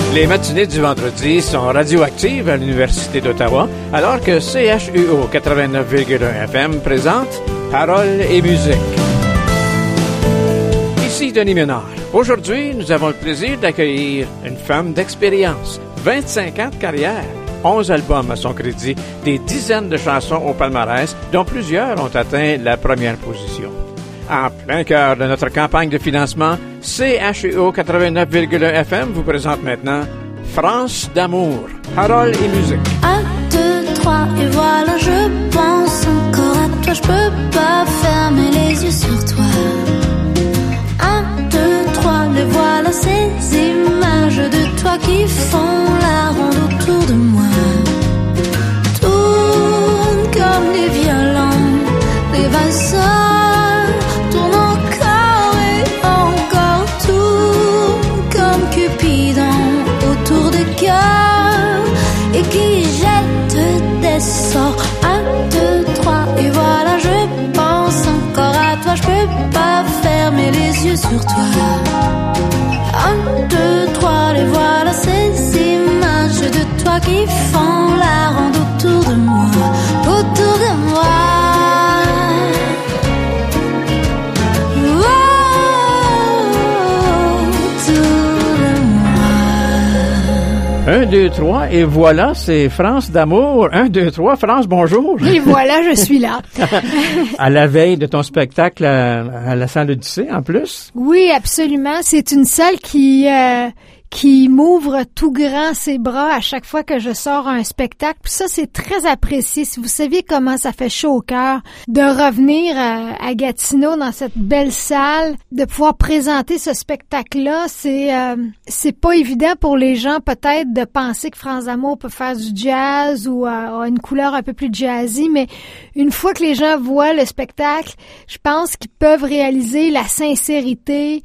Les matinées du vendredi sont radioactives à l'Université d'Ottawa, alors que CHUO 89,1 FM présente Paroles et musique. Ici Denis Ménard. Aujourd'hui, nous avons le plaisir d'accueillir une femme d'expérience, 25 ans de carrière, 11 albums à son crédit, des dizaines de chansons au palmarès, dont plusieurs ont atteint la première position. En plein cœur de notre campagne de financement, CHUO 89,1 FM vous présente maintenant France d'amour, paroles et musique. 1, 2, 3 et voilà, je pense encore à toi, je peux pas fermer les yeux sur toi. 1, 2, 3, les voilà ces images de toi qui font la ronde autour de moi. Tourne comme des violons, des valseurs. Et qui jette des sorts. 1, 2, 3 et voilà, je pense encore à toi, je peux pas fermer les yeux sur toi. 1, 2, 3 les voilà, ces images de toi qui font la ronde autour de moi, autour de moi. 1, 2, 3, et voilà, c'est France d'amour. 1, 2, 3, France, bonjour. Et voilà, je suis là. À la veille de ton spectacle à la salle Odyssée, en plus. Oui, absolument. C'est une salle qui m'ouvre tout grand ses bras à chaque fois que je sors un spectacle. Puis ça, c'est très apprécié. Si vous saviez comment ça fait chaud au cœur de revenir à Gatineau dans cette belle salle, de pouvoir présenter ce spectacle-là, c'est pas évident pour les gens peut-être de penser que France d'amour peut faire du jazz ou a une couleur un peu plus jazzy, mais une fois que les gens voient le spectacle, je pense qu'ils peuvent réaliser la sincérité,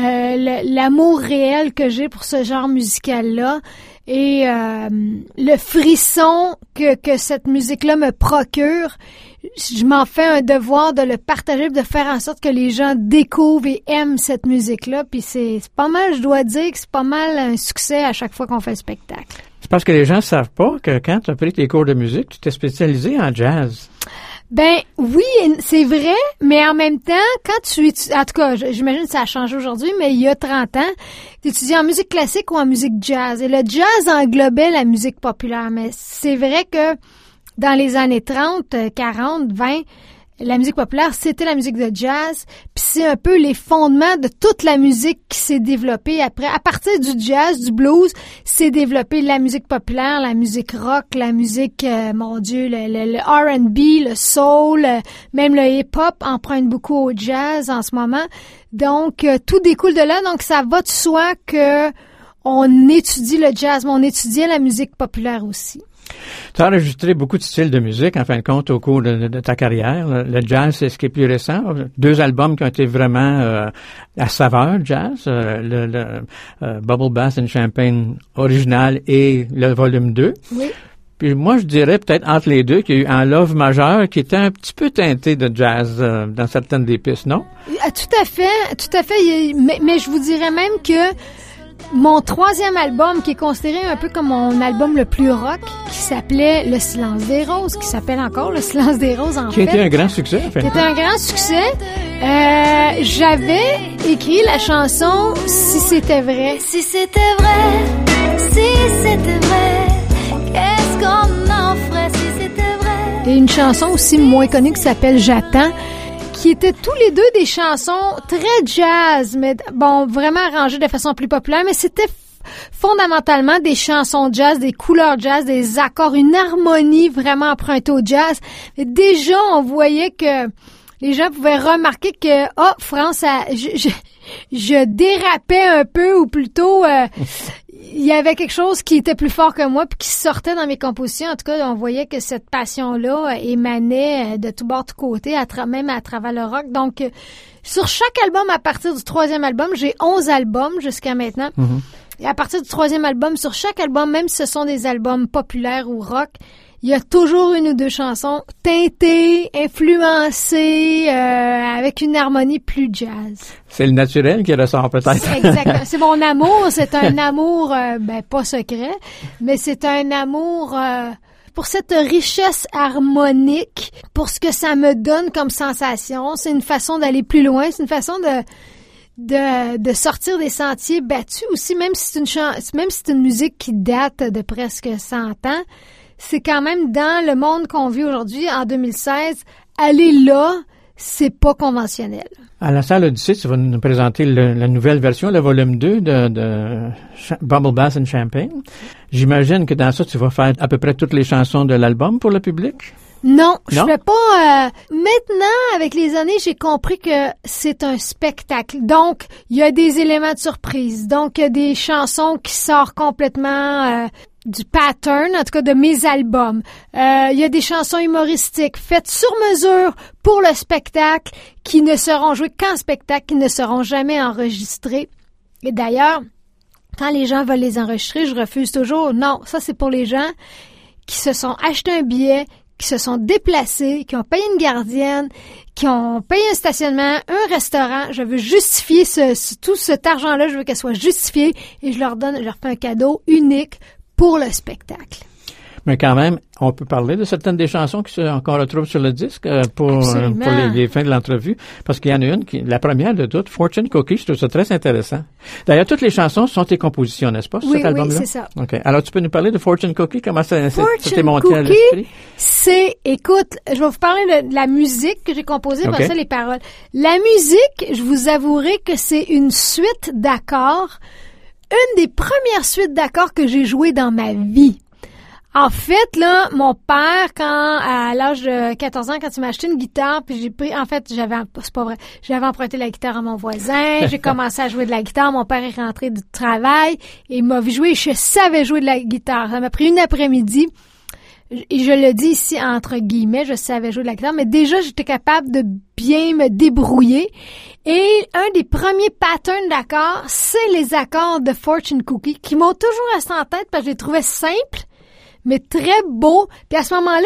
l'amour réel que j'ai pour ce genre musical-là et le frisson que cette musique-là me procure. Je m'en fais un devoir de le partager, de faire en sorte que les gens découvrent et aiment cette musique-là. Puis c'est pas mal, je dois dire que c'est pas mal un succès à chaque fois qu'on fait le spectacle. C'est parce que les gens ne savent pas que quand tu as pris tes cours de musique, tu t'es spécialisé en jazz. Ben oui, c'est vrai, mais en même temps, quand tu étudies, en tout cas, j'imagine que ça a changé aujourd'hui, mais il y a 30 ans, tu étudies en musique classique ou en musique jazz. Et le jazz englobait la musique populaire, mais c'est vrai que dans les années 30, 40, 20, la musique populaire, c'était la musique de jazz, puis c'est un peu les fondements de toute la musique qui s'est développée après. À partir du jazz, du blues, s'est développée la musique populaire, la musique rock, la musique, mon Dieu, le R&B, le soul, même le hip-hop emprunte beaucoup au jazz en ce moment. Donc, tout découle de là, donc ça va de soi que on étudie le jazz, mais on étudiait la musique populaire aussi. Tu as enregistré beaucoup de styles de musique, en fin de compte, au cours de ta carrière. Le jazz, c'est ce qui est plus récent. 2 albums qui ont été vraiment à saveur jazz. Le Bubble Bass and Champagne original et le volume 2. Oui. Puis moi, je dirais peut-être entre les deux qu'il y a eu un Love majeur qui était un petit peu teinté de jazz dans certaines des pistes, non? Tout à fait. Mais je vous dirais même que mon 3e album, qui est considéré un peu comme mon album le plus rock, qui s'appelait Le Silence des Roses, qui s'appelle encore Le Silence des Roses, en fait. Qui a été un grand succès, en fait. Qui était un grand succès. J'avais écrit la chanson Si c'était vrai. Si c'était vrai, si c'était vrai, qu'est-ce qu'on en ferait si c'était vrai? Et une chanson aussi moins connue qui s'appelle J'attends, qui étaient tous les deux des chansons très jazz, mais bon, vraiment arrangées de façon plus populaire, mais c'était fondamentalement des chansons jazz, des couleurs jazz, des accords, une harmonie vraiment empruntée au jazz. Mais déjà, on voyait que les gens pouvaient remarquer que, France, je dérapais un peu, ou plutôt, il y avait quelque chose qui était plus fort que moi puis qui sortait dans mes compositions. En tout cas, on voyait que cette passion-là émanait de tout bord, de tout côté, même à travers le rock. Donc, sur chaque album, à partir du 3e album, j'ai 11 albums jusqu'à maintenant. Mm-hmm. Et à partir du 3e album, sur chaque album, même si ce sont des albums populaires ou rock, il y a toujours une ou deux chansons teintées, influencées, avec avec une harmonie plus jazz. C'est le naturel qui ressort peut-être. Exactement. C'est mon amour. C'est un amour, pas secret, mais c'est un amour pour cette richesse harmonique, pour ce que ça me donne comme sensation. C'est une façon d'aller plus loin. C'est une façon de sortir des sentiers battus aussi, même si c'est une musique qui date de presque 100 ans. C'est quand même dans le monde qu'on vit aujourd'hui, en 2016, aller là, c'est pas conventionnel. À la salle Odyssée, tu vas nous présenter la nouvelle version, le volume 2 de Bubble Bass and Champagne. J'imagine que dans ça, tu vas faire à peu près toutes les chansons de l'album pour le public? Non, je fais pas... Maintenant, avec les années, j'ai compris que c'est un spectacle. Donc, il y a des éléments de surprise. Donc, il y a des chansons qui sortent complètement... du pattern, en tout cas de mes albums. Il y a des chansons humoristiques faites sur mesure pour le spectacle qui ne seront jouées qu'en spectacle, qui ne seront jamais enregistrées. Et d'ailleurs, quand les gens veulent les enregistrer, je refuse toujours. Non, ça c'est pour les gens qui se sont achetés un billet, qui se sont déplacés, qui ont payé une gardienne, qui ont payé un stationnement, un restaurant. Je veux justifier tout cet argent-là, je veux qu'elle soit justifiée et je leur fais un cadeau unique pour le spectacle. Mais quand même, on peut parler de certaines des chansons qu'on retrouve sur le disque pour les fins de l'entrevue, parce qu'il y en a une, la première de toutes, Fortune Cookie, je trouve ça très intéressant. D'ailleurs, toutes les chansons sont tes compositions, n'est-ce pas, sur cet album-là? Oui, c'est ça. OK. Alors, tu peux nous parler de Fortune Cookie? Comment ça t'est monté à l'esprit? Écoute, je vais vous parler de la musique que j'ai composée, par ça, les paroles. La musique, je vous avouerai que c'est une suite d'accords, une des premières suites d'accords que j'ai jouées dans ma vie. En fait, là, mon père, à l'âge de 14 ans, quand il m'a acheté une guitare, puis c'est pas vrai, j'avais emprunté la guitare à mon voisin, j'ai commencé à jouer de la guitare, mon père est rentré du travail, et il m'a vu jouer, et je savais jouer de la guitare. Ça m'a pris une après-midi, et je le dis ici entre guillemets, je savais jouer de la guitare, mais déjà, j'étais capable de bien me débrouiller. Et un des premiers patterns d'accords, c'est les accords de Fortune Cookie, qui m'ont toujours resté en tête, parce que je les trouvais simples, mais très beau. Puis à ce moment-là,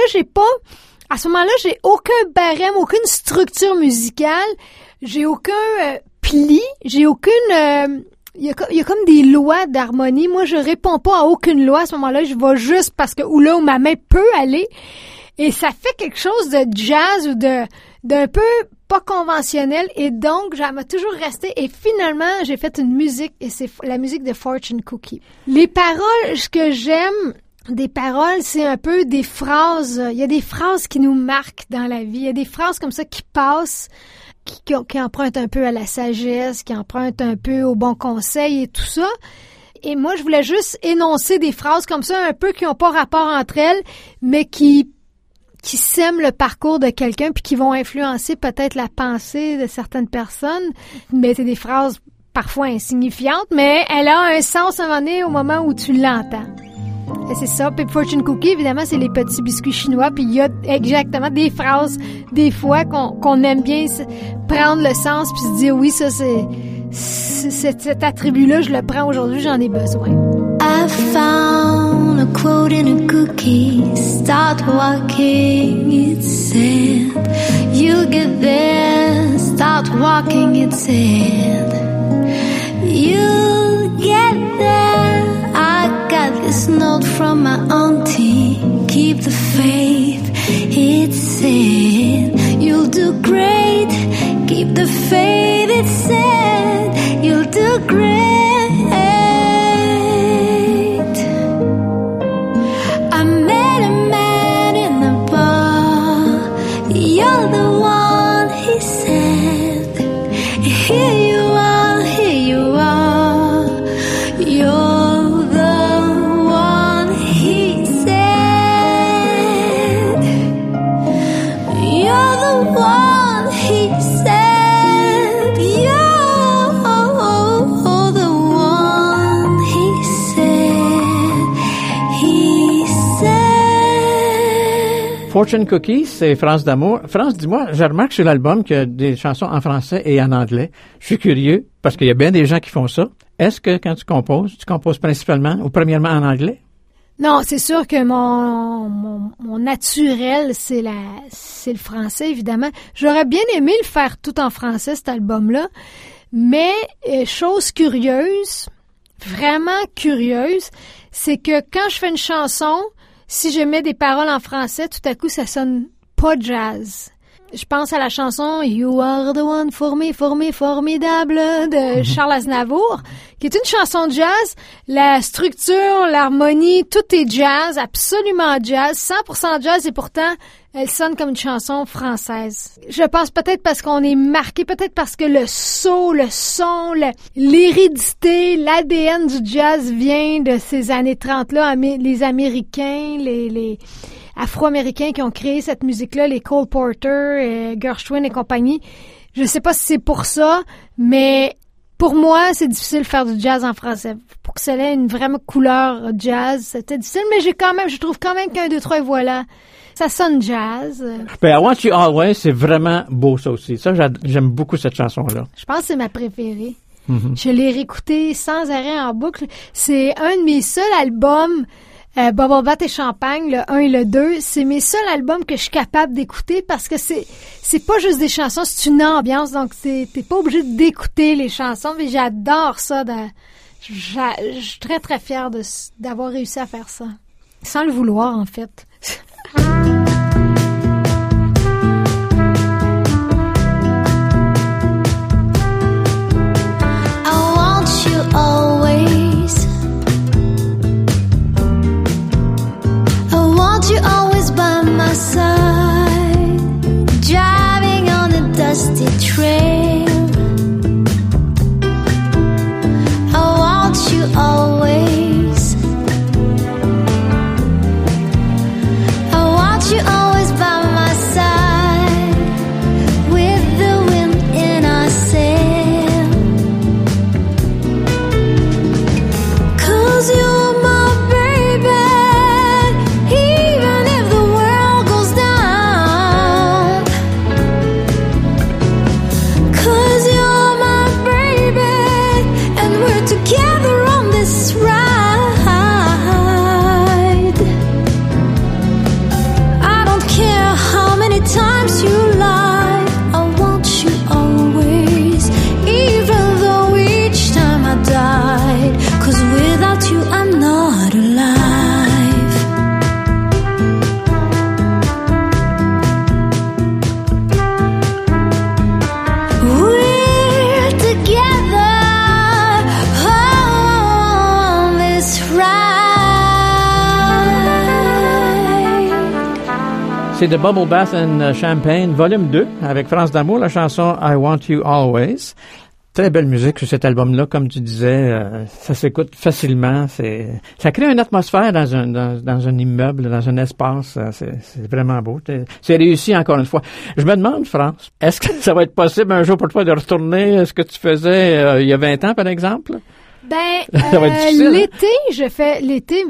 j'ai aucun barème, aucune structure musicale, j'ai aucun pli, j'ai aucune... Il y a comme des lois d'harmonie. Moi, je réponds pas à aucune loi à ce moment-là. Je vais juste parce que où ma main peut aller. Et ça fait quelque chose de jazz ou d'un peu pas conventionnel. Et donc, ça m'a toujours resté. Et finalement, j'ai fait une musique et c'est la musique de Fortune Cookie. Les paroles, ce que j'aime des paroles, c'est un peu des phrases. Il y a des phrases qui nous marquent dans la vie. Il y a des phrases comme ça qui passent, qui empruntent un peu à la sagesse, qui empruntent un peu au bon conseil et tout ça. Et moi, je voulais juste énoncer des phrases comme ça, un peu qui n'ont pas rapport entre elles, mais qui sèment le parcours de quelqu'un puis qui vont influencer peut-être la pensée de certaines personnes. Mais c'est des phrases parfois insignifiantes, mais elle a un sens à un moment donné au moment où tu l'entends. Et c'est ça. Puis Fortune Cookie, évidemment, c'est les petits biscuits chinois. Puis il y a exactement des phrases, des fois, qu'on aime bien prendre le sens puis se dire, oui, ça, cet attribut-là, je le prends aujourd'hui, j'en ai besoin. I found a quote in a cookie. Start walking, it said. You'll get there. Start walking, it said. You'll get there. I got this note from my auntie. Keep the faith, it said. You'll do great. Keep the faith, it said. You'll do great. I met a man in the bar. You're the one, he said. Here you are, here you are. You're the one, he said. You're the one, he said. You're the one, he said. He said. Fortune Cookie, c'est France d'amour. France, dis-moi, je remarque sur l'album qu'il y a des chansons en français et en anglais. Je suis curieux, parce qu'il y a bien des gens qui font ça. Est-ce que quand tu composes principalement ou premièrement en anglais? Non, c'est sûr que mon naturel, c'est le français, évidemment. J'aurais bien aimé le faire tout en français, cet album-là. Mais, chose curieuse, vraiment curieuse, c'est que quand je fais une chanson, si je mets des paroles en français, tout à coup, ça sonne pas jazz. Je pense à la chanson « You are the one for me, formidable » de Charles Aznavour, qui est une chanson de jazz. La structure, l'harmonie, tout est jazz, absolument jazz, 100% jazz, et pourtant, elle sonne comme une chanson française. Je pense peut-être parce qu'on est marqué, peut-être parce que le saut, le son, l'hérédité, l'ADN du jazz vient de ces années 30-là, les Américains, les Afro-Américains qui ont créé cette musique-là, les Cole Porter, Gershwin et compagnie. Je sais pas si c'est pour ça, mais pour moi, c'est difficile de faire du jazz en français. Pour que ça ait une vraie couleur jazz, c'était difficile, mais je trouve quand même qu'un, deux, trois, et voilà. Ça sonne jazz. Ben, I Want You Always, c'est vraiment beau, ça aussi. Ça, j'aime beaucoup cette chanson-là. Je pense que c'est ma préférée. Mm-hmm. Je l'ai réécoutée sans arrêt en boucle. C'est un de mes seuls albums, Bubble Bath et Champagne, le 1 et le 2. C'est mes seuls albums que je suis capable d'écouter parce que c'est pas juste des chansons, c'est une ambiance. Donc, t'es pas obligé d'écouter les chansons, mais j'adore ça. Je suis très, très fière d'avoir réussi à faire ça. Sans le vouloir, en fait. Always, I want you always by my side, driving on a dusty trail. I want you always, I want you always by my side, with the wind in our sail. You're my baby, even if the world goes down. 'Cause you're my baby, and we're together on this ride. I don't care how many times you lie, I want you always, even though each time I died. 'Cause without you I'm not alive. We're together on this ride. C'est de Bubble Bath and Champagne, volume 2, avec France D'Amour, la chanson I Want You Always. Très belle musique sur cet album-là, comme tu disais, ça s'écoute facilement. Ça crée une atmosphère dans un immeuble, dans un espace. C'est vraiment beau. C'est réussi encore une fois. Je me demande, France, est-ce que ça va être possible un jour pour toi de retourner à ce que tu faisais il y a 20 ans, par exemple? Ça va être difficile, l'été.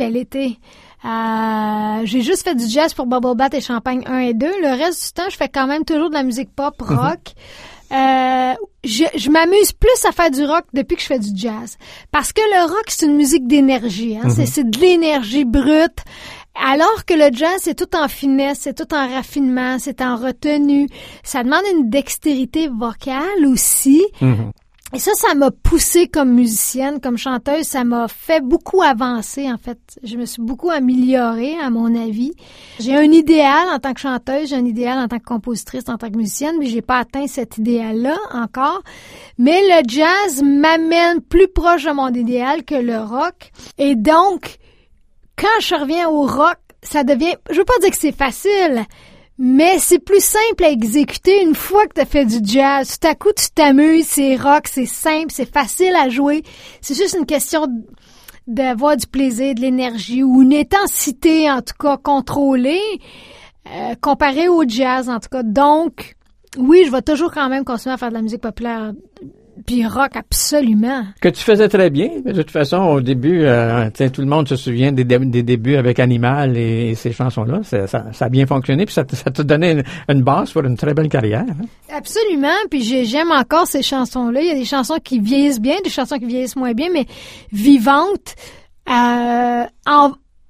J'ai juste fait du jazz pour Bubble Bath et Champagne 1 et 2. Le reste du temps, je fais quand même toujours de la musique pop, rock. Je m'amuse plus à faire du rock depuis que je fais du jazz. Parce que le rock, c'est une musique d'énergie. Hein? Mm-hmm. C'est de l'énergie brute. Alors que le jazz, c'est tout en finesse, c'est tout en raffinement, c'est en retenue. Ça demande une dextérité vocale aussi. Mm-hmm. Et ça m'a poussée comme musicienne, comme chanteuse. Ça m'a fait beaucoup avancer, en fait. Je me suis beaucoup améliorée, à mon avis. J'ai un idéal en tant que chanteuse, j'ai un idéal en tant que compositrice, en tant que musicienne, mais j'ai pas atteint cet idéal-là encore. Mais le jazz m'amène plus proche de mon idéal que le rock. Et donc, quand je reviens au rock, ça devient... Je veux pas dire que c'est facile, mais c'est plus simple à exécuter une fois que tu as fait du jazz. Tout à coup, tu t'amuses, c'est rock, c'est simple, c'est facile à jouer. C'est juste une question d'avoir du plaisir, de l'énergie ou une intensité, en tout cas, contrôlée, comparée au jazz, en tout cas. Donc, oui, je vais toujours quand même continuer à faire de la musique populaire. Puis rock, absolument. Que tu faisais très bien. De toute façon, au début, tout le monde se souvient des débuts avec Animal et ces chansons-là. Ça a bien fonctionné, puis ça t'a donné une base pour une très belle carrière. Hein? Absolument, puis j'aime encore ces chansons-là. Il y a des chansons qui vieillissent bien, des chansons qui vieillissent moins bien, mais vivantes.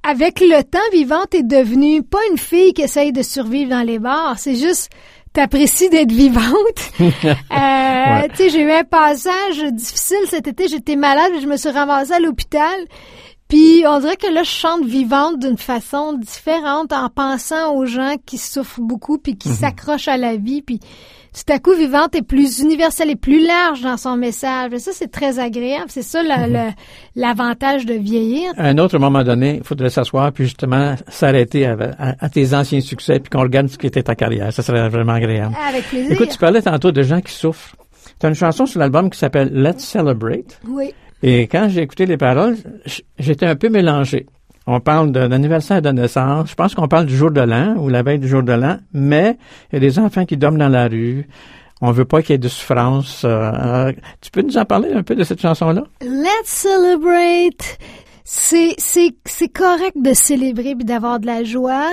avec le temps, Vivante est devenue pas une fille qui essaye de survivre dans les bars, c'est juste t'apprécies d'être vivante. Ouais. Tu sais, j'ai eu un passage difficile cet été, j'étais malade, je me suis ramassée à l'hôpital. Puis on dirait que là, je chante Vivante d'une façon différente en pensant aux gens qui souffrent beaucoup puis qui s'accrochent à la vie. Puis tout à coup, Vivante est plus universelle et plus large dans son message. Et ça, c'est très agréable. C'est ça l'avantage de vieillir. À un autre moment donné, il faudrait s'asseoir puis justement s'arrêter à tes anciens succès puis qu'on regarde ce qui était ta carrière. Ça serait vraiment agréable. Avec plaisir. Écoute, tu parlais tantôt de gens qui souffrent. Tu as une chanson sur l'album qui s'appelle « Let's Celebrate ». Oui. Et quand j'ai écouté les paroles, j'étais un peu mélangé. On parle d'anniversaire de naissance. Je pense qu'on parle du jour de l'an ou la veille du jour de l'an, mais il y a des enfants qui dorment dans la rue. On veut pas qu'il y ait de souffrance. Tu peux nous en parler un peu de cette chanson-là? Let's celebrate. C'est correct de célébrer puis d'avoir de la joie.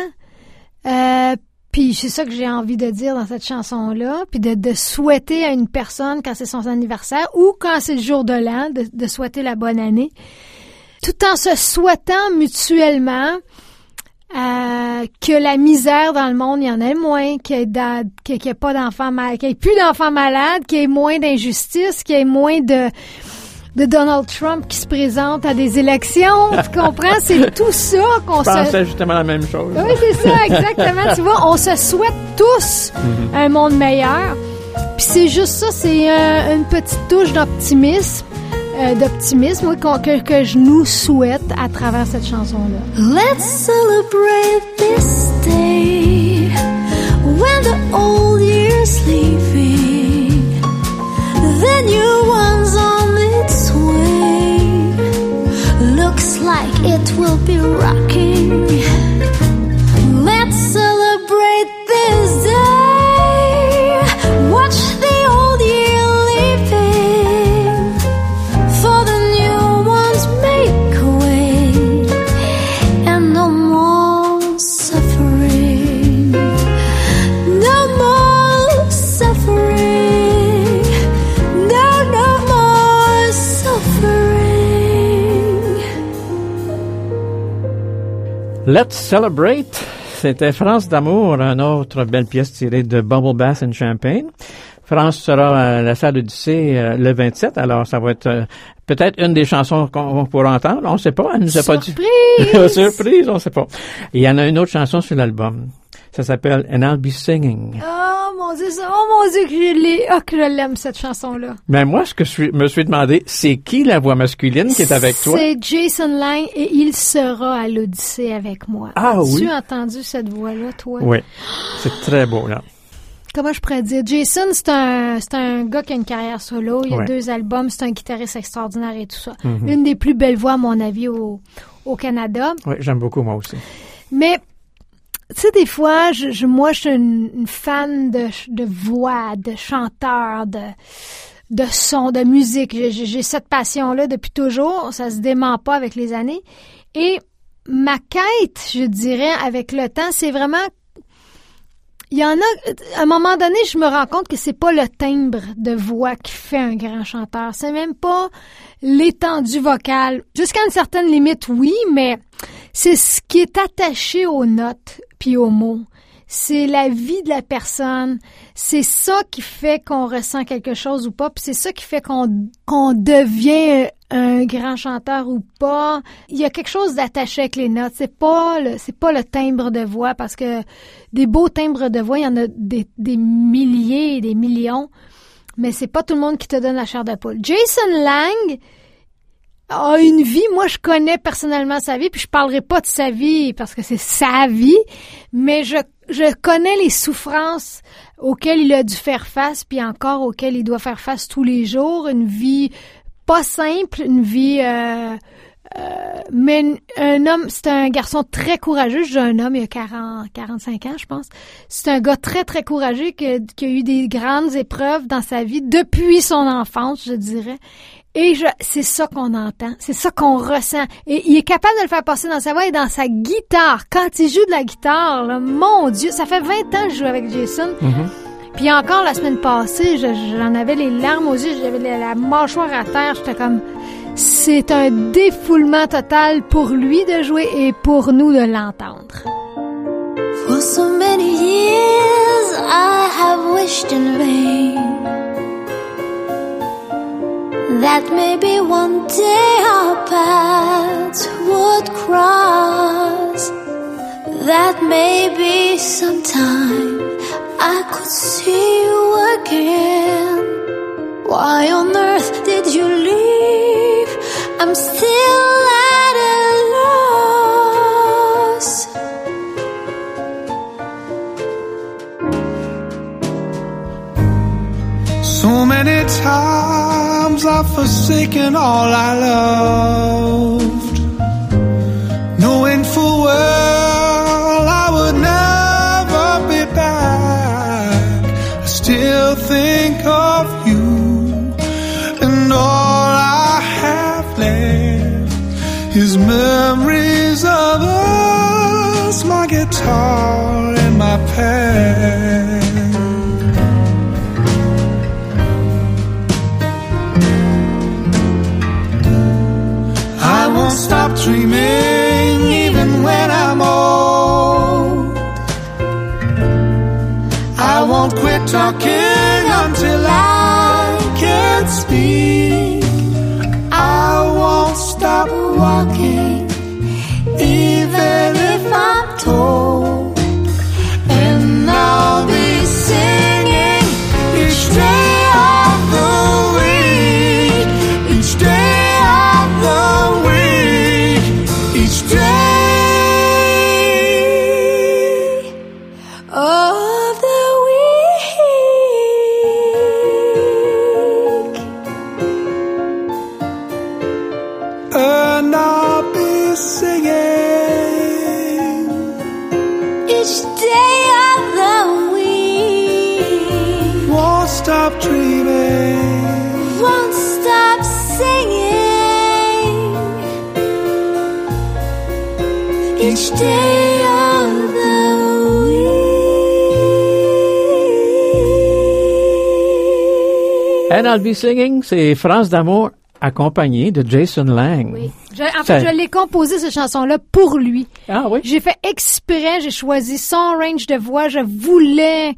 Puis c'est ça que j'ai envie de dire dans cette chanson-là, puis de souhaiter à une personne quand c'est son anniversaire ou quand c'est le jour de l'an, de souhaiter la bonne année, tout en se souhaitant mutuellement que la misère dans le monde, il y en ait moins, qu'il y ait pas d'enfants malades, qu'il y ait plus d'enfants malades, qu'il y ait moins d'injustice, qu'il y ait moins de Donald Trump qui se présente à des élections. Tu comprends? C'est tout ça qu'on se... Je pensais justement la même chose. Oui, c'est ça, exactement. Tu vois, on se souhaite tous un monde meilleur. Puis c'est juste ça, c'est une petite touche d'optimisme, oui, que je nous souhaite à travers cette chanson-là. Let's celebrate this day when the old year's leaving, the new one's on its way. Looks like it will be rocking. Let's celebrate this day. Watch the old year leaving, for the new ones make way, and no more suffering. No more suffering. No more suffering. Let's Celebrate. C'était France d'amour, une autre belle pièce tirée de Bubble Bath and Champagne. France sera à la salle Odyssée le 27, alors ça va être peut-être une des chansons qu'on pourra entendre. On ne sait pas, elle nous a pas dit. Surprise, on ne sait pas. Et il y en a une autre chanson sur l'album. Ça s'appelle And I'll Be Singing. Oh mon Dieu, que je l'aime cette chanson-là. Mais moi, ce que je me suis demandé, c'est qui la voix masculine qui est avec toi? C'est Jason Lang et il sera à l'Odyssée avec moi. Ah oui? As-tu entendu cette voix-là, toi? Oui, c'est très beau, là. Comment je pourrais dire? Jason, c'est un gars qui a une carrière solo. Il y a 2 albums. C'est un guitariste extraordinaire et tout ça. Mm-hmm. Une des plus belles voix, à mon avis, au Canada. Oui, j'aime beaucoup, moi aussi. Mais, tu sais, des fois, moi, je suis une fan de voix, de chanteurs, de son, de musique. J'ai cette passion-là depuis toujours. Ça se dément pas avec les années. Et ma quête, je dirais, avec le temps, c'est vraiment... Il y en a, à un moment donné, je me rends compte que c'est pas le timbre de voix qui fait un grand chanteur. C'est même pas l'étendue vocale. Jusqu'à une certaine limite, oui, mais c'est ce qui est attaché aux notes puis aux mots. C'est la vie de la personne. C'est ça qui fait qu'on ressent quelque chose ou pas. Puis c'est ça qui fait qu'on devient un grand chanteur ou pas. Il y a quelque chose d'attaché avec les notes. C'est pas le timbre de voix, parce que des beaux timbres de voix, il y en a des milliers et des millions. Mais c'est pas tout le monde qui te donne la chair de poule. Jason Lang a une vie. Moi, je connais personnellement sa vie, puis je parlerai pas de sa vie parce que c'est sa vie, mais je connais les souffrances auxquelles il a dû faire face, puis encore auxquelles il doit faire face tous les jours. Une vie pas simple, une vie... mais un homme, c'est un garçon très courageux. Je dis un homme, il a 45 ans, je pense. C'est un gars très, très courageux qui a eu des grandes épreuves dans sa vie depuis son enfance, je dirais. Et c'est ça qu'on entend, c'est ça qu'on ressent. Et il est capable de le faire passer dans sa voix et dans sa guitare. Quand il joue de la guitare, là, mon Dieu, ça fait 20 ans que je joue avec Jason. Mm-hmm. Puis encore la semaine passée, j'en avais les larmes aux yeux, j'avais la mâchoire à terre, j'étais comme... c'est un défoulement total pour lui de jouer et pour nous de l'entendre. For so many years I have wished in vain that maybe one day our paths would cross, that maybe sometime I could see you again. Why on earth did you leave? I'm still at a loss. So many times I've forsaken all I loved, knowing full well I would never be back. I still think of you, and all I have left is memories of us, my guitar and my pen. I won't stop dreaming even when I'm old. I won't quit talking until I can speak. I won't stop walking even if I'm told. And I'll be singing each day of the week, each day of the week, each day of the week. And I'll be singing each day of the week. Won't stop dreaming, won't stop singing each day of the week. And I'll be singing, c'est France d'amour accompagnée de Jason Lang. Oui. En fait, je l'ai composé, cette chanson-là, pour lui. Ah oui? J'ai fait exprès, j'ai choisi son range de voix. Je voulais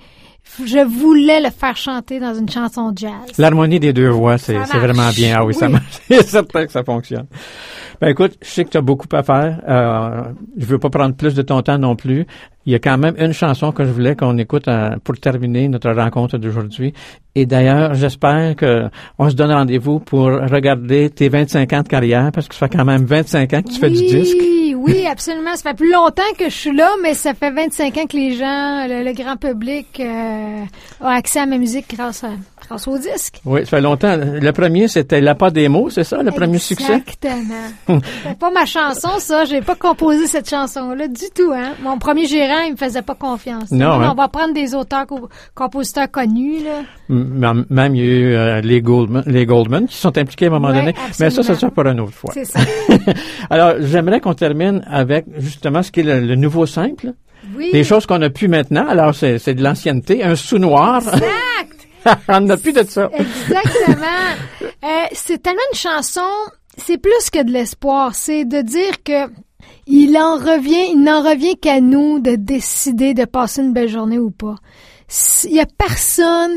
le faire chanter dans une chanson jazz. L'harmonie des deux voix, c'est vraiment bien. Ah oui, ça marche. C'est certain que ça fonctionne. Ben écoute, je sais que tu as beaucoup à faire. Je veux pas prendre plus de ton temps non plus. Il y a quand même une chanson que je voulais qu'on écoute pour terminer notre rencontre d'aujourd'hui. Et d'ailleurs, j'espère que on se donne rendez-vous pour regarder tes 25 ans de carrière, parce que ça fait quand même 25 ans que tu fais du disque. Oui, absolument. Ça fait plus longtemps que je suis là, mais ça fait 25 ans que les gens, le grand public, a accès à ma musique grâce au disque. Oui, ça fait longtemps. Le premier, c'était La Pas des mots, c'est ça, le premier succès? Exactement. C'est pas ma chanson, ça. J'ai pas composé cette chanson-là du tout, hein. Mon premier gérant, il me faisait pas confiance. Non, hein? On va prendre des auteurs, compositeurs connus, là. Même, il y a eu les Goldman qui sont impliqués à un moment donné. Absolument. Mais ça sera pour une autre fois. C'est ça. Alors, j'aimerais qu'on termine avec justement ce qui est le nouveau simple. Oui. Des choses qu'on a pu maintenant. Alors, c'est de l'ancienneté. Un sous noir. Exact! On n'a plus de ça. Exactement. C'est tellement une chanson, c'est plus que de l'espoir. C'est de dire que il n'en revient qu'à nous de décider de passer une belle journée ou pas. Il y a personne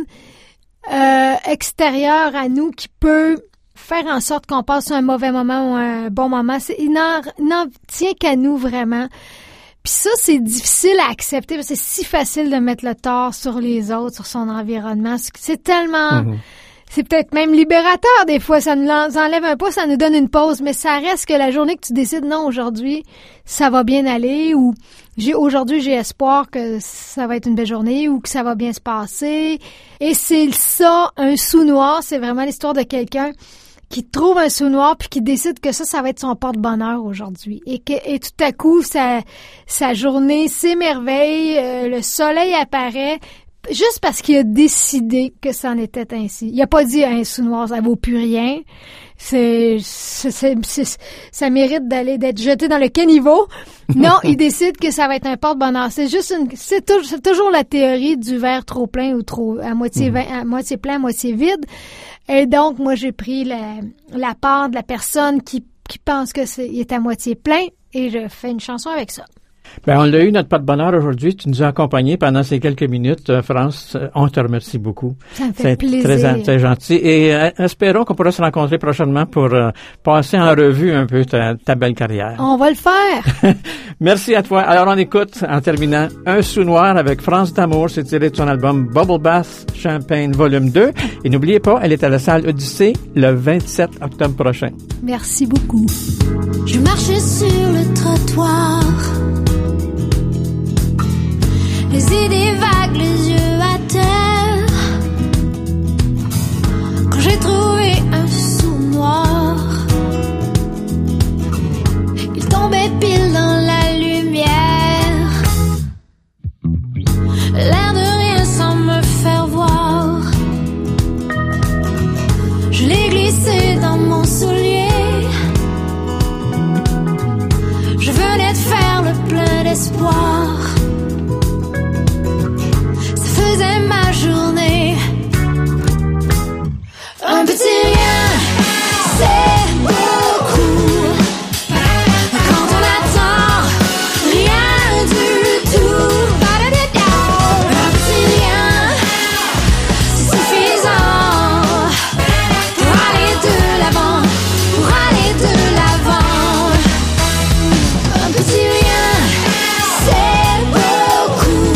extérieur à nous qui peut faire en sorte qu'on passe un mauvais moment ou un bon moment. Il n'en tient qu'à nous vraiment. Puis ça, c'est difficile à accepter parce que c'est si facile de mettre le tort sur les autres, sur son environnement. C'est tellement... C'est peut-être même libérateur des fois. Ça nous enlève un peu, ça nous donne une pause. Mais ça reste que la journée que tu décides, non, aujourd'hui, ça va bien aller ou aujourd'hui, j'ai espoir que ça va être une belle journée ou que ça va bien se passer. Et c'est ça, un sous-noir. C'est vraiment l'histoire de quelqu'un qui trouve un sous-noir puis qui décide que ça va être son porte-bonheur aujourd'hui. Et tout à coup, sa journée s'émerveille, le soleil apparaît juste parce qu'il a décidé que ça en était ainsi. Il a pas dit un sous-noir, ça vaut plus rien. Ça mérite d'être jeté dans le caniveau. Non, il décide que ça va être un porte-bonheur. C'est toujours la théorie du verre trop plein ou trop à moitié plein, à moitié vide. Et donc, moi, j'ai pris la part de la personne qui pense que il est à moitié plein et je fais une chanson avec ça. Ben, on l'a eu, notre porte-bonheur aujourd'hui. Tu nous as accompagnés pendant ces quelques minutes. France, on te remercie beaucoup. Ça me fait plaisir. C'est très gentil. Et espérons qu'on pourra se rencontrer prochainement pour passer en revue un peu ta belle carrière. On va le faire. Merci à toi. Alors, on écoute, en terminant, Un sou noir avec France D'Amour. C'est tiré de son album Bubble Bath Champagne Volume 2. Et n'oubliez pas, elle est à la salle Odyssée le 27 octobre prochain. Merci beaucoup. Je marchais sur le trottoir, les idées vagues, les yeux à terre, quand j'ai trouvé un sou noir, il tombait pile dans la lumière, l'air de rien sans me faire voir. Je l'ai glissé dans mon soulier, je venais de faire le plein d'espoir. Faisait ma journée. Un petit rien, c'est beaucoup. Quand on attend rien du tout. Un petit rien, c'est suffisant pour aller de l'avant, pour aller de l'avant. Un petit rien, c'est beaucoup.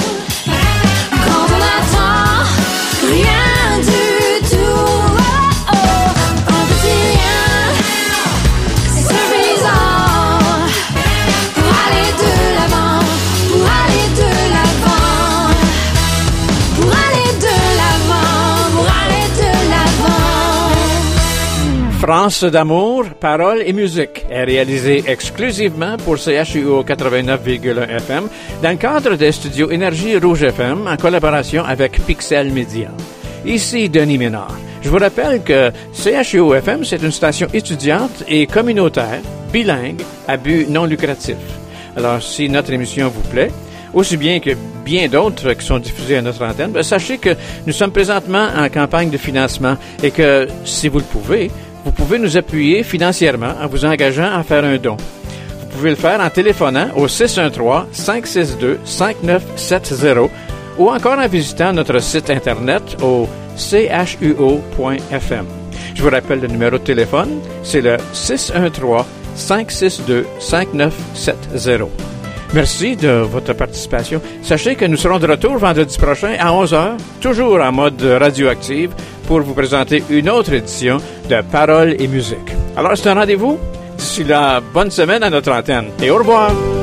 Rien du tout, oh, oh, un petit rien, c'est suffisant pour aller de l'avant, pour aller de l'avant, pour aller de l'avant, pour aller de l'avant. France D'Amour, paroles et musique est réalisée exclusivement pour CHUO 89,1 FM dans le cadre des studios Énergie Rouge FM en collaboration avec Pixel Media. Ici Denis Ménard. Je vous rappelle que CHUO FM, c'est une station étudiante et communautaire, bilingue, à but non lucratif. Alors, si notre émission vous plaît, aussi bien que bien d'autres qui sont diffusées à notre antenne, sachez que nous sommes présentement en campagne de financement et que, si vous le pouvez, vous pouvez nous appuyer financièrement en vous engageant à faire un don. Vous pouvez le faire en téléphonant au 613-562-5970 ou encore en visitant notre site Internet au chuo.fm. Je vous rappelle le numéro de téléphone, c'est le 613-562-5970. Merci de votre participation. Sachez que nous serons de retour vendredi prochain à 11h, toujours en mode radioactive, pour vous présenter une autre édition de Paroles et musique. Alors, c'est un rendez-vous. D'ici là, bonne semaine à notre antenne et au revoir!